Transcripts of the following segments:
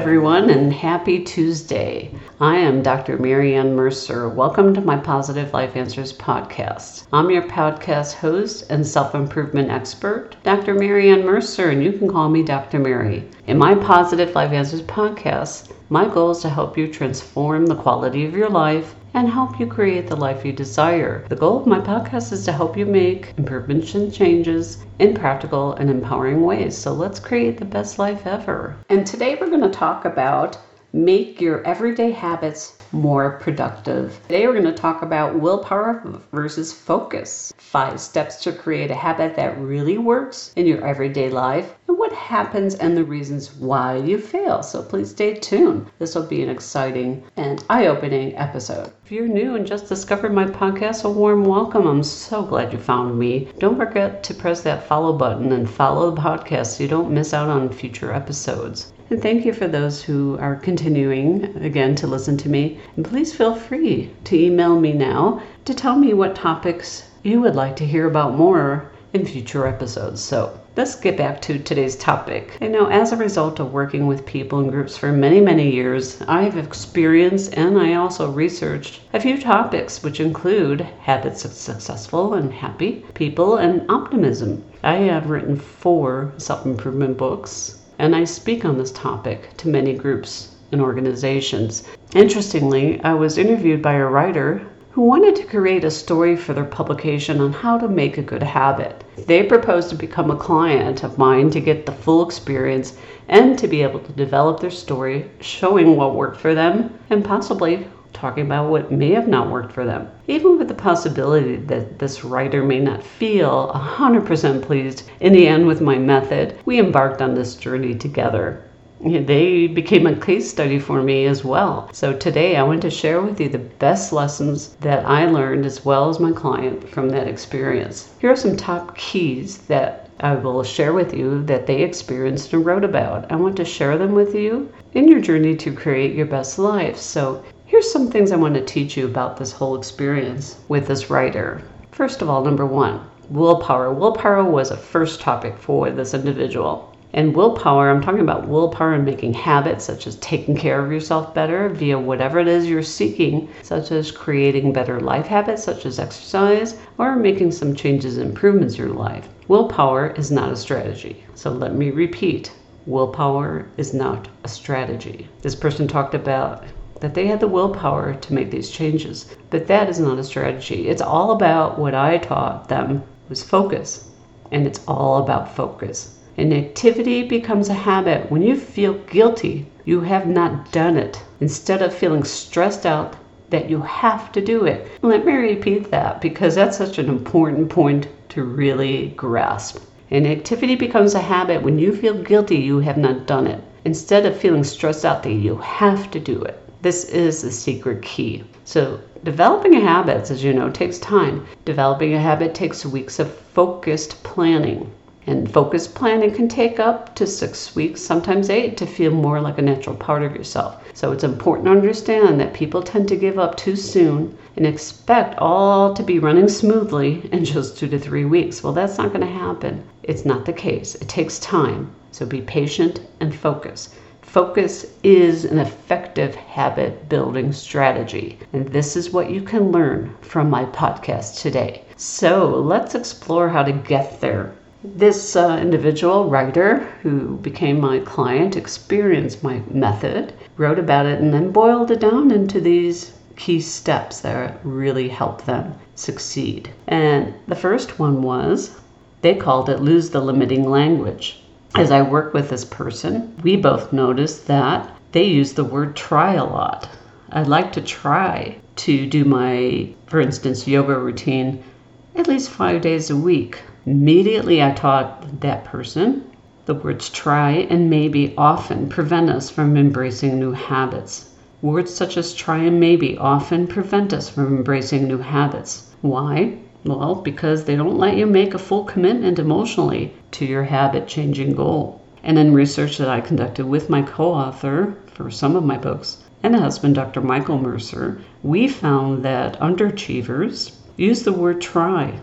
everyone, and happy Tuesday. I am Dr. Marianne Mercer. Welcome to my Positive Life Answers podcast. I'm your podcast host and self-improvement expert, Dr. Marianne Mercer, and you can call me Dr. Mary. In my Positive Life Answers podcast, my goal is to help you transform the quality of your life and help you create the life you desire. The goal of my podcast is to help you make improvements and changes in practical and empowering ways. So let's create the best life ever. And today we're going to talk about make your everyday habits more productive. Today we're going to talk about willpower versus focus. 5 steps to create a habit that really works in your everyday life and what happens and the reasons why you fail. So please stay tuned. This will be an exciting and eye-opening episode. If you're new and just discovered my podcast, a warm welcome. I'm so glad you found me. Don't forget to press that follow button and follow the podcast so you don't miss out on future episodes. And thank you for those who are continuing, again, to listen to me. And please feel free to email me now to tell me what topics you would like to hear about more in future episodes. So let's get back to today's topic. As a result of working with people and groups for many, many years, I have experienced and I also researched a few topics which include habits of successful and happy people and optimism. I have written 4 self-improvement books, and I speak on this topic to many groups and organizations. Interestingly, I was interviewed by a writer who wanted to create a story for their publication on how to make a good habit. They proposed to become a client of mine to get the full experience and to be able to develop their story, showing what worked for them and possibly talking about what may have not worked for them. Even with the possibility that this writer may not feel 100% pleased in the end with my method, we embarked on this journey together. They became a case study for me as well. So today I want to share with you the best lessons that I learned as well as my client from that experience. Here are some top keys that I will share with you that they experienced and wrote about. I want to share them with you in your journey to create your best life. So here's some things I want to teach you about this whole experience with this writer. First of all, number 1, willpower. Willpower was a first topic for this individual. And willpower, I'm talking about willpower in making habits such as taking care of yourself better via whatever it is you're seeking, such as creating better life habits such as exercise or making some changes and improvements in your life. Willpower is not a strategy. So let me repeat, willpower is not a strategy. This person talked about that they had the willpower to make these changes, but that is not a strategy. It's all about what I taught them was focus, and it's all about focus. An activity becomes a habit when you feel guilty you have not done it, instead of feeling stressed out that you have to do it. Let me repeat that because that's such an important point to really grasp. An activity becomes a habit when you feel guilty you have not done it, instead of feeling stressed out that you have to do it. This is the secret key. So developing a habit, as you know, takes time. Developing a habit takes weeks of focused planning. And focused planning can take up to 6 weeks, sometimes 8, to feel more like a natural part of yourself. So it's important to understand that people tend to give up too soon and expect all to be running smoothly in just 2 to 3 weeks. Well, that's not going to happen. It's not the case. It takes time. So be patient and focus. Focus is an effective habit building strategy. And this is what you can learn from my podcast today. So let's explore how to get there. This individual writer who became my client experienced my method, wrote about it, and then boiled it down into these key steps that really helped them succeed. And the first one was, they called it lose the limiting language. As I work with this person, we both noticed that they use the word try a lot. I'd like to try to do my, for instance, yoga routine at least 5 days a week. Immediately I taught that person the words try and maybe often prevent us from embracing new habits. Words such as try and maybe often prevent us from embracing new habits. Why? Well, because they don't let you make a full commitment emotionally to your habit-changing goal. And in research that I conducted with my co-author for some of my books and husband, Dr. Michael Mercer, we found that underachievers use the word try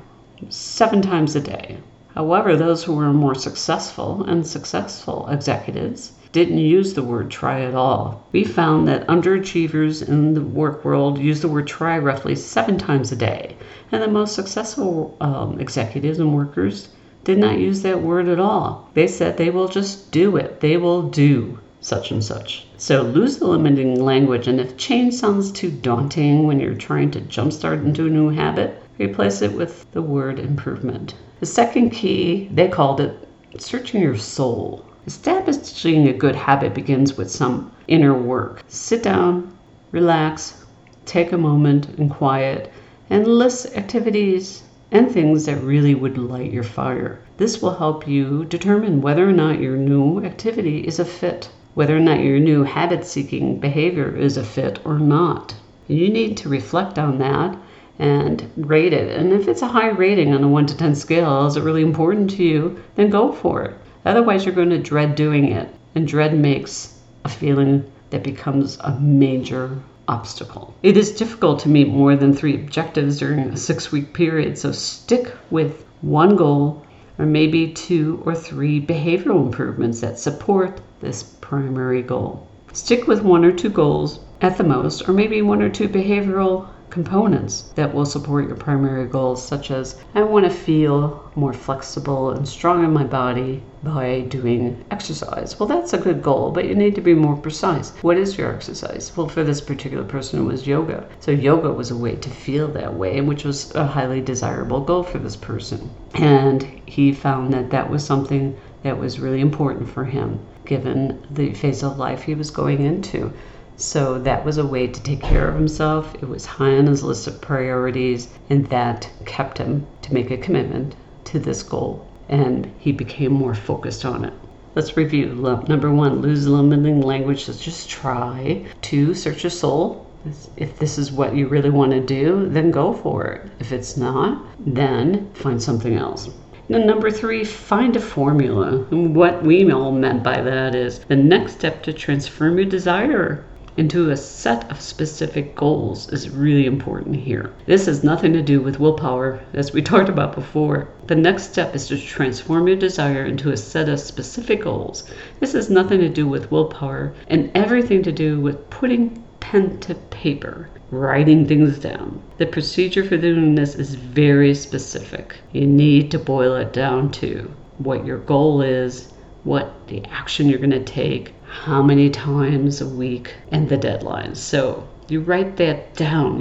7 times a day. However, those who were more successful executives didn't use the word try at all. We found that underachievers in the work world use the word try roughly 7 times a day. And the most successful executives and workers did not use that word at all. They said they will just do it. They will do such and such. So lose the limiting language, and if change sounds too daunting when you're trying to jumpstart into a new habit, replace it with the word improvement. The second key, they called it searching your soul. Establishing a good habit begins with some inner work. Sit down, relax, take a moment in quiet, and list activities and things that really would light your fire. This will help you determine whether or not your new activity is a fit, whether or not your new habit-seeking behavior is a fit or not. You need to reflect on that and rate it. And if it's a high rating on a 1 to 10 scale, is it really important to you, then go for it. Otherwise, you're going to dread doing it. And dread makes a feeling that becomes a major obstacle. It is difficult to meet more than 3 objectives during a 6-week period, so stick with one goal or maybe 2 or 3 behavioral improvements that support this primary goal. Stick with 1 or 2 goals at the most, or maybe 1 or 2 behavioral components that will support your primary goals, such as I want to feel more flexible and strong in my body by doing exercise. Well, that's a good goal, but you need to be more precise. What is your exercise? Well, for this particular person, it was yoga. So yoga was a way to feel that way, which was a highly desirable goal for this person. And he found that that was something that was really important for him, given the phase of life he was going into. So that was a way to take care of himself. It was high on his list of priorities, and that kept him to make a commitment to this goal. And he became more focused on it. Let's review. Number 1, lose limiting language. So just try. 2, search your soul. If this is what you really want to do, then go for it. If it's not, then find something else. And number 3, find a formula. And what we all meant by that is the next step to transform your desire into a set of specific goals is really important here. This has nothing to do with willpower, as we talked about before. The next step is to transform your desire into a set of specific goals. This has nothing to do with willpower and everything to do with putting pen to paper, writing things down. The procedure for doing this is very specific. You need to boil it down to what your goal is, what the action you're going to take, how many times a week, and the deadlines. So you write that down.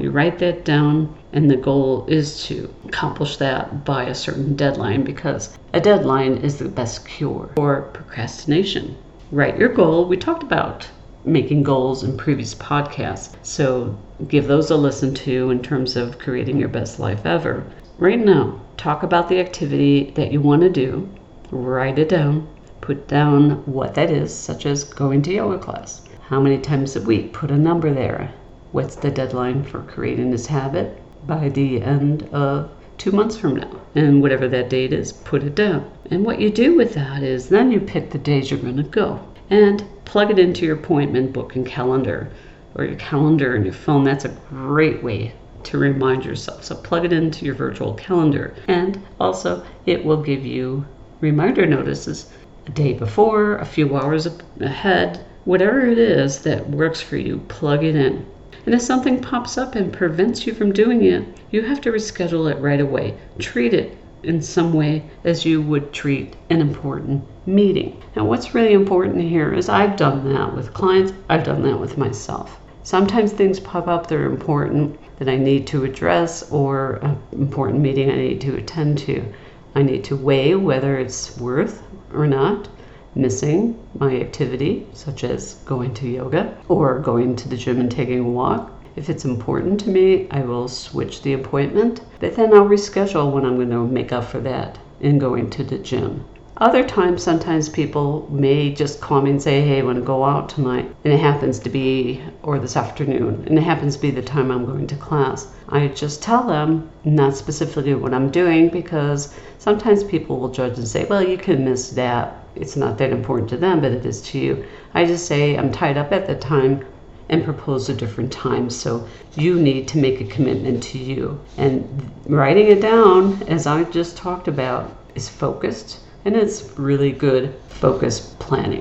And the goal is to accomplish that by a certain deadline, because a deadline is the best cure for procrastination. Write your goal. We talked about making goals in previous podcasts, so give those a listen to in terms of creating your best life ever. Right now, talk about the activity that you want to do. Write it down. Put down what that is, such as going to yoga class. How many times a week? Put a number there. What's the deadline for creating this habit? By the end of 2 months from now. And whatever that date is, put it down. And what you do with that is then you pick the days you're going to go and plug it into your appointment book and calendar, or your calendar and your phone. That's a great way to remind yourself. So plug it into your virtual calendar. And also it will give you reminder notices a day before, a few hours ahead, whatever it is that works for you, plug it in. And if something pops up and prevents you from doing it, you have to reschedule it right away. Treat it in some way as you would treat an important meeting. Now, what's really important here is I've done that with clients, I've done that with myself. Sometimes things pop up that are important that I need to address, or an important meeting I need to attend to. I need to weigh whether it's worth or not missing my activity, such as going to yoga or going to the gym and taking a walk. If it's important to me, I will switch the appointment, but then I'll reschedule when I'm going to make up for that in going to the gym. Other times, sometimes people may just call me and say, hey, I want to go out tonight, and it happens to be, or this afternoon, and it happens to be the time I'm going to class. I just tell them not specifically what I'm doing, because sometimes people will judge and say, well, you can miss that. It's not that important to them, but it is to you. I just say I'm tied up at the time and propose a different time. So you need to make a commitment to you. And writing it down, as I just talked about, is focused, and it's really good focused planning.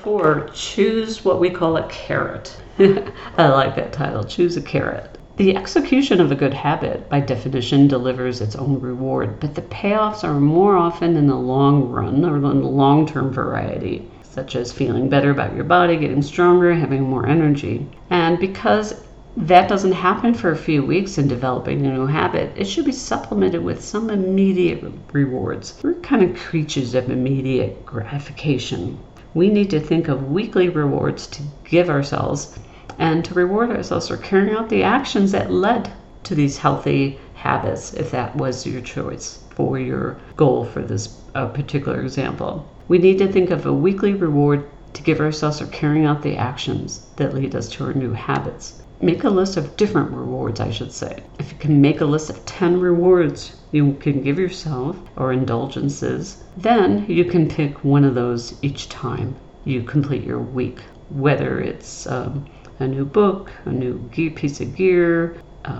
4, choose what we call a carrot. I like that title, choose a carrot. The execution of a good habit, by definition, delivers its own reward, but the payoffs are more often in the long run or in the long-term variety, such as feeling better about your body, getting stronger, having more energy. And because that doesn't happen for a few weeks in developing a new habit, it should be supplemented with some immediate rewards. We're kind of creatures of immediate gratification. We need to think of weekly rewards to give ourselves and to reward ourselves for carrying out the actions that led to these healthy habits, if that was your choice for your goal for this particular example. We need to think of a weekly reward to give ourselves for carrying out the actions that lead us to our new habits. Make a list of different rewards, I should say. If you can make a list of 10 rewards you can give yourself, or indulgences, then you can pick one of those each time you complete your week. Whether it's a new book, a new piece of gear,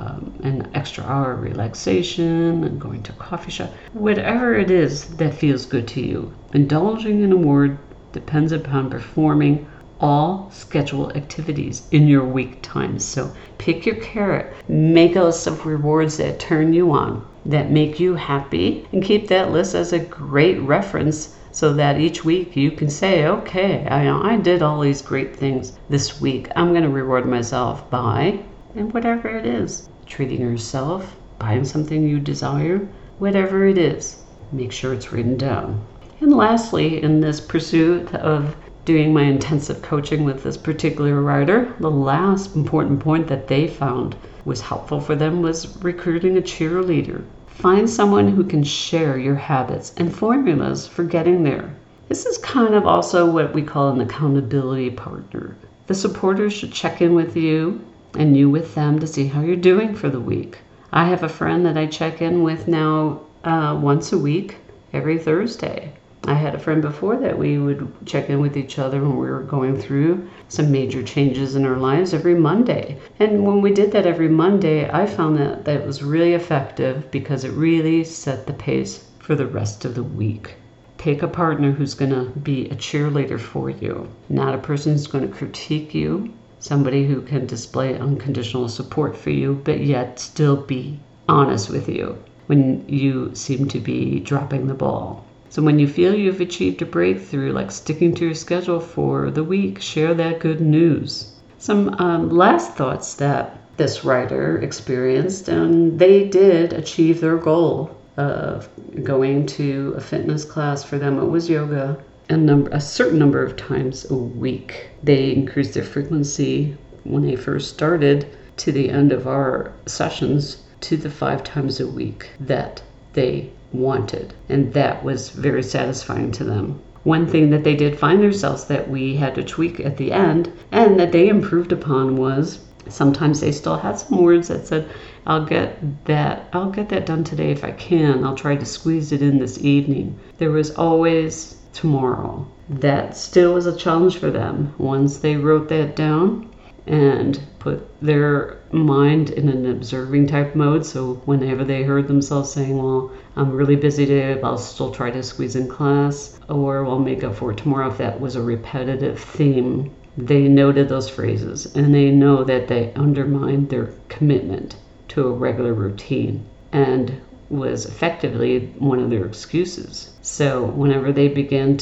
an extra hour of relaxation, and going to a coffee shop, whatever it is that feels good to you. Indulging in a reward depends upon performing all scheduled activities in your week times. So pick your carrot, make a list of rewards that turn you on, that make you happy, and keep that list as a great reference so that each week you can say, okay, I did all these great things this week. I'm going to reward myself by, and whatever it is, treating yourself, buying something you desire, whatever it is, make sure it's written down. And lastly, in this pursuit of doing my intensive coaching with this particular writer, the last important point that they found was helpful for them was recruiting a cheerleader. Find someone who can share your habits and formulas for getting there. This is kind of also what we call an accountability partner. The supporters should check in with you and you with them to see how you're doing for the week. I have a friend that I check in with now once a week, every Thursday. I had a friend before that we would check in with each other when we were going through some major changes in our lives every Monday. And when we did that every Monday, I found that it was really effective because it really set the pace for the rest of the week. Pick a partner who's going to be a cheerleader for you, not a person who's going to critique you, somebody who can display unconditional support for you, but yet still be honest with you when you seem to be dropping the ball. So when you feel you've achieved a breakthrough, like sticking to your schedule for the week, share that good news. Some last thoughts that this writer experienced, and they did achieve their goal of going to a fitness class. For them, it was yoga, a certain number of times a week. They increased their frequency when they first started to the end of our sessions to the 5 times a week that they wanted, and that was very satisfying to them. One thing that they did find themselves that we had to tweak at the end and that they improved upon was sometimes they still had some words that said, I'll get that done today if I can. I'll try to squeeze it in this evening. There was always tomorrow. That still was a challenge for them. Once they wrote that down and put their mind in an observing type mode, so whenever they heard themselves saying, well, I'm really busy today, but I'll still try to squeeze in class, or we'll make up for it tomorrow, if that was a repetitive theme, they noted those phrases and they know that they undermined their commitment to a regular routine and was effectively one of their excuses. So whenever they began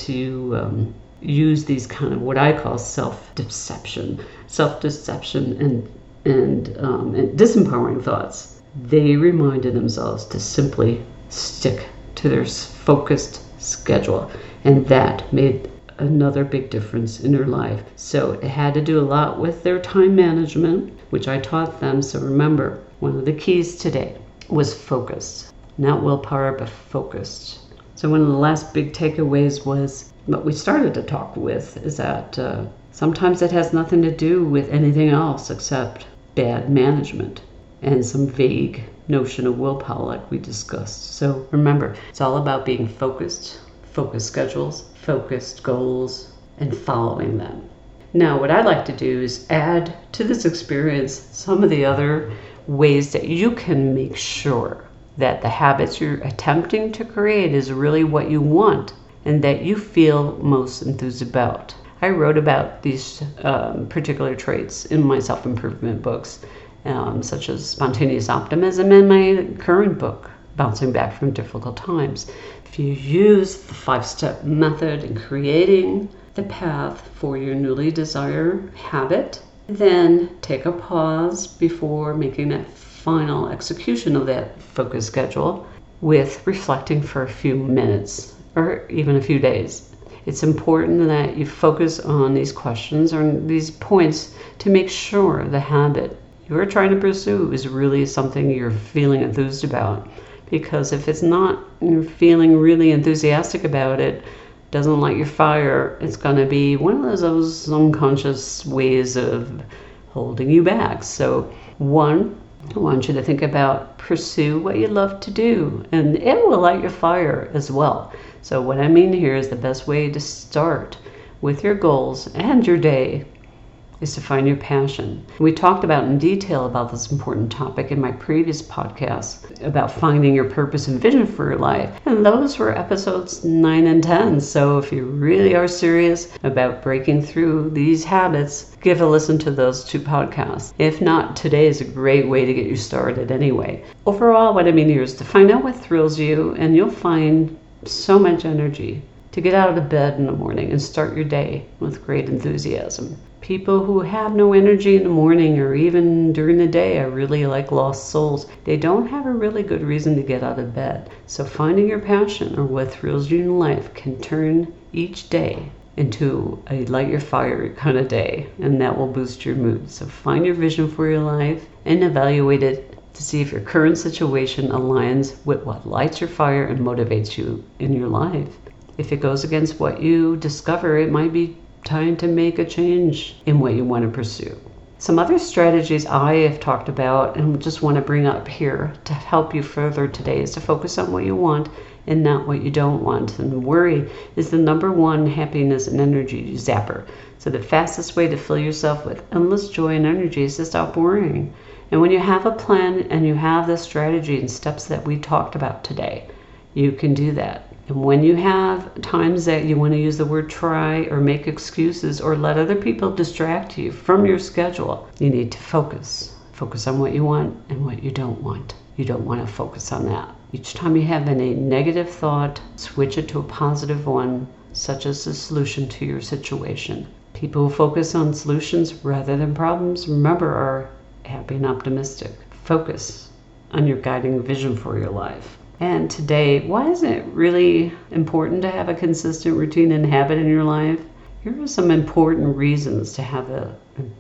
to use these kind of what I call self-deception and disempowering thoughts, they reminded themselves to simply stick to their focused schedule, and that made another big difference in their life. So it had to do a lot with their time management, which I taught them. So remember, one of the keys today was focused, not willpower, but focused. So one of the last big takeaways was what we started to talk with is that sometimes it has nothing to do with anything else except bad management and some vague notion of willpower like we discussed. So remember, it's all about being focused schedules, focused goals, and following them. Now, what I'd like to do is add to this experience some of the other ways that you can make sure that the habits you're attempting to create is really what you want and that you feel most enthused about. I wrote about these particular traits in my self-improvement books, such as Spontaneous Optimism and my current book, Bouncing Back from Difficult Times. If you use the 5-step method in creating the path for your newly desired habit, then take a pause before making that final execution of that focus schedule with reflecting for a few minutes or even a few days. It's important that you focus on these questions or these points to make sure the habit you're trying to pursue is really something you're feeling enthused about. Because if it's not, you're feeling really enthusiastic about it, doesn't light your fire, it's going to be one of those unconscious ways of holding you back. So one, I want you to think about pursue what you love to do, and it will light your fire as well. So what I mean here is the best way to start with your goals and your day is to find your passion. We talked about in detail about this important topic in my previous podcast about finding your purpose and vision for your life. And those were episodes 9 and 10. So if you really are serious about breaking through these habits, give a listen to those 2 podcasts. If not, today is a great way to get you started anyway. Overall, what I mean here is to find out what thrills you, and you'll find so much energy to get out of bed in the morning and start your day with great enthusiasm. People who have no energy in the morning or even during the day are really like lost souls. They don't have a really good reason to get out of bed. So finding your passion or what thrills you in life can turn each day into a light your fire kind of day, and that will boost your mood. So find your vision for your life and evaluate it to see if your current situation aligns with what lights your fire and motivates you in your life. If it goes against what you discover, it might be time to make a change in what you want to pursue. Some other strategies I have talked about and just want to bring up here to help you further today is to focus on what you want and not what you don't want. And worry is the number one happiness and energy zapper. So the fastest way to fill yourself with endless joy and energy is to stop worrying. And when you have a plan and you have the strategy and steps that we talked about today, you can do that. And when you have times that you want to use the word try or make excuses or let other people distract you from your schedule, you need to focus. Focus on what you want and what you don't want. You don't want to focus on that. Each time you have any negative thought, switch it to a positive one, such as a solution to your situation. People who focus on solutions rather than problems, remember, are happy and optimistic. Focus on your guiding vision for your life. And today, why is it really important to have a consistent routine and habit in your life? Here are some important reasons to have a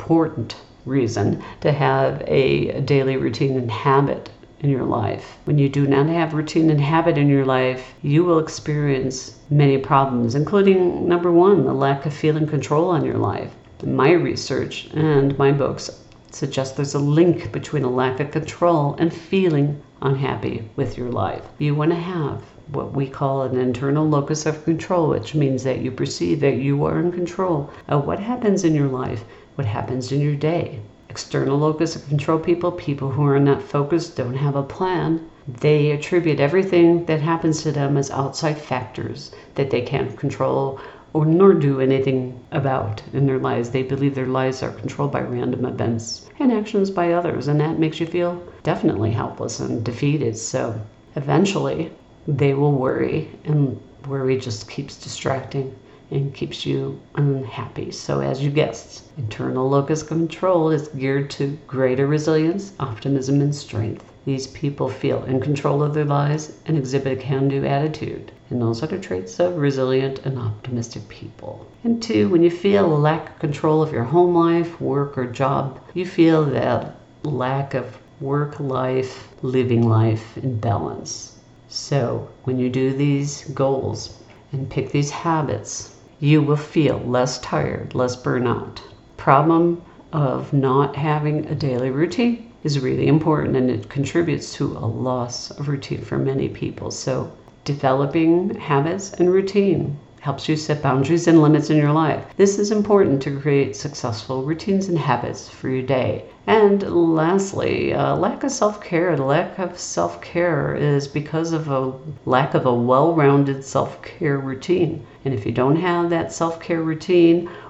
daily routine and habit in your life. When you do not have routine and habit in your life, you will experience many problems, including number 1, the lack of feeling control on your life. My research and my books suggest there's a link between a lack of control and feeling unhappy with your life. You want to have what we call an internal locus of control, which means that you perceive that you are in control of what happens in your life, what happens in your day. External locus of control people who are not focused, don't have a plan. They attribute everything that happens to them as outside factors that they can't control or nor do anything about in their lives. They believe their lives are controlled by random events and actions by others, and that makes you feel definitely helpless and defeated. So eventually they will worry, and worry just keeps distracting and keeps you unhappy. So as you guessed, internal locus control is geared to greater resilience, optimism, and strength. These people feel in control of their lives and exhibit a can-do attitude. And those are the traits of resilient and optimistic people. And 2, when you feel a lack of control of your home life, work, or job, you feel that lack of work-life, living life in balance. So when you do these goals and pick these habits, you will feel less tired, less burnout. Problem of not having a daily routine is really important, and it contributes to a loss of routine for many people. So developing habits and routine helps you set boundaries and limits in your life. This is important to create successful routines and habits for your day. And lastly, lack of self-care. The lack of self-care is because of a lack of a well-rounded self-care routine. And if you don't have that self-care routine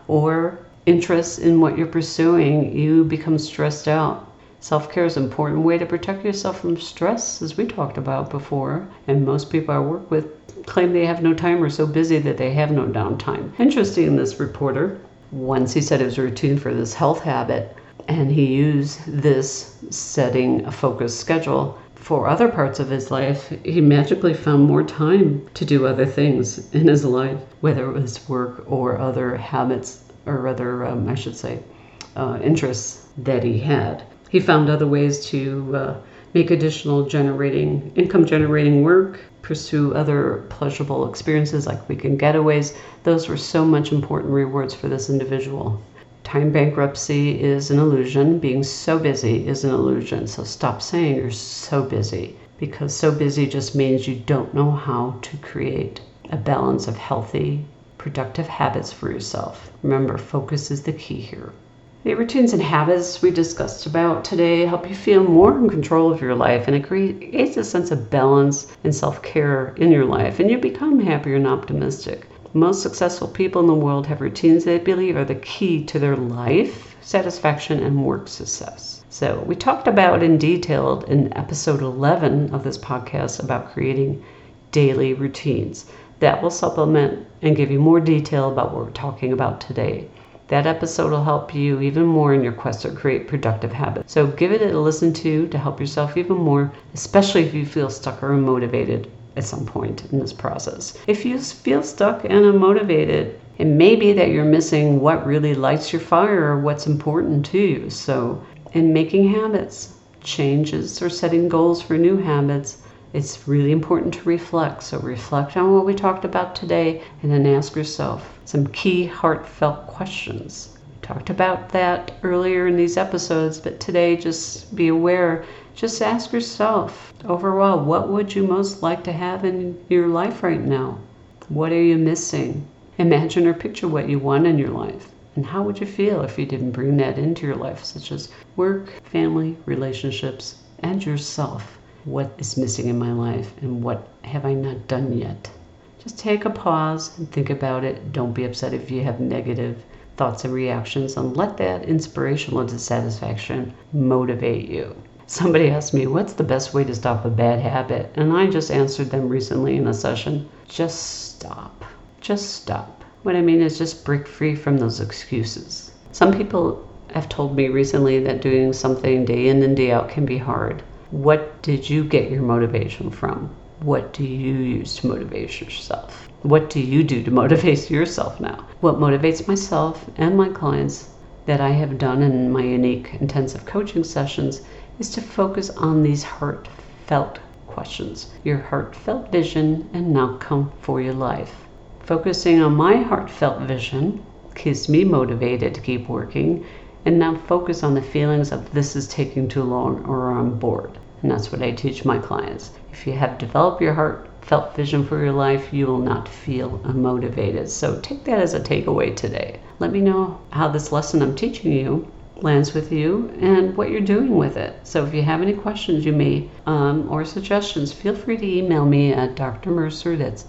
or interest in what you're pursuing, you become stressed out. Self-care is an important way to protect yourself from stress, as we talked about before. And most people I work with claim they have no time or are so busy that they have no downtime. Interesting, this reporter, once he said it was a routine for this health habit, and he used this setting a focused schedule for other parts of his life, he magically found more time to do other things in his life, whether it was work or other habits or other, interests that he had. He found other ways to make additional income generating work, pursue other pleasurable experiences like weekend getaways. Those were so much important rewards for this individual. Time bankruptcy is an illusion. Being so busy is an illusion. So stop saying you're so busy, because so busy just means you don't know how to create a balance of healthy, productive habits for yourself. Remember, focus is the key here. The routines and habits we discussed about today help you feel more in control of your life, and it creates a sense of balance and self-care in your life, and you become happier and optimistic. Most successful people in the world have routines they believe are the key to their life satisfaction and work success. So we talked about in detail in episode 11 of this podcast about creating daily routines. That will supplement and give you more detail about what we're talking about today. That episode will help you even more in your quest to create productive habits. So give it a listen to help yourself even more, especially if you feel stuck or unmotivated at some point in this process. If you feel stuck and unmotivated, it may be that you're missing what really lights your fire or what's important to you. So in making habits, changes, or setting goals for new habits, it's really important to reflect. So reflect on what we talked about today and then ask yourself some key heartfelt questions. We talked about that earlier in these episodes, but today just be aware. Just ask yourself, overall, what would you most like to have in your life right now? What are you missing? Imagine or picture what you want in your life. And how would you feel if you didn't bring that into your life, such as work, family, relationships, and yourself? What is missing in my life and what have I not done yet? Just take a pause and think about it. Don't be upset if you have negative thoughts and reactions, and let that inspirational dissatisfaction motivate you. Somebody asked me, what's the best way to stop a bad habit? And I just answered them recently in a session. Just stop. Just stop. What I mean is just break free from those excuses. Some people have told me recently that doing something day in and day out can be hard. What did you get your motivation from? What do you use to motivate yourself? What do you do to motivate yourself now? What motivates myself and my clients that I have done in my unique intensive coaching sessions is to focus on these heartfelt questions, your heartfelt vision and outcome for your life. Focusing on my heartfelt vision keeps me motivated to keep working, and now focus on the feelings of this is taking too long or I'm bored. And that's what I teach my clients. If you have developed your heartfelt vision for your life, you will not feel unmotivated. So take that as a takeaway today. Let me know how this lesson I'm teaching you lands with you and what you're doing with it. So if you have any questions you may or suggestions, feel free to email me at Dr. Mercer, that's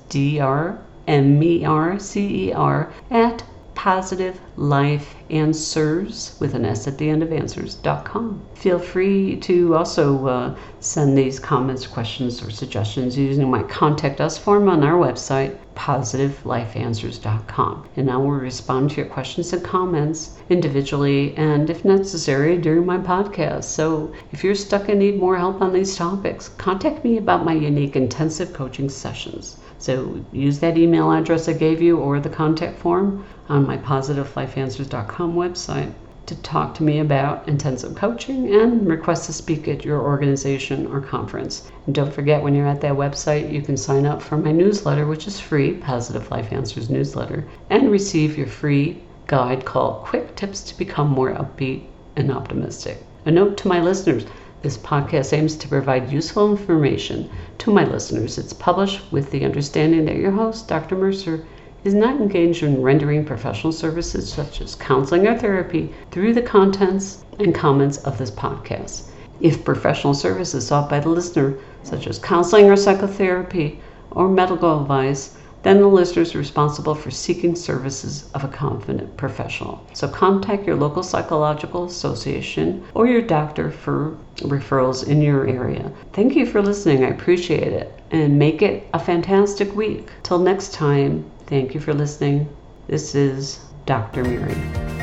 DrMercer at PositiveLifeAnswers with an S at the end of answers.com. Feel free to also send these comments, questions, or suggestions using my Contact Us form on our website, PositiveLifeAnswers.com. And I will respond to your questions and comments individually and, if necessary, during my podcast. So if you're stuck and need more help on these topics, contact me about my unique intensive coaching sessions. So use that email address I gave you or the contact form on my PositiveLifeAnswers.com website to talk to me about intensive coaching and request to speak at your organization or conference. And don't forget, when you're at that website, you can sign up for my newsletter, which is free, Positive Life Answers newsletter, and receive your free guide called Quick Tips to Become More Upbeat and Optimistic. A note to my listeners, this podcast aims to provide useful information to my listeners. It's published with the understanding that your host, Dr. Mercer, is not engaged in rendering professional services such as counseling or therapy through the contents and comments of this podcast. If professional service is sought by the listener, such as counseling or psychotherapy or medical advice, then the listener is responsible for seeking services of a confident professional. So contact your local psychological association or your doctor for referrals in your area. Thank you for listening. I appreciate it. And make it a fantastic week. Till next time, thank you for listening. This is Dr. Mary.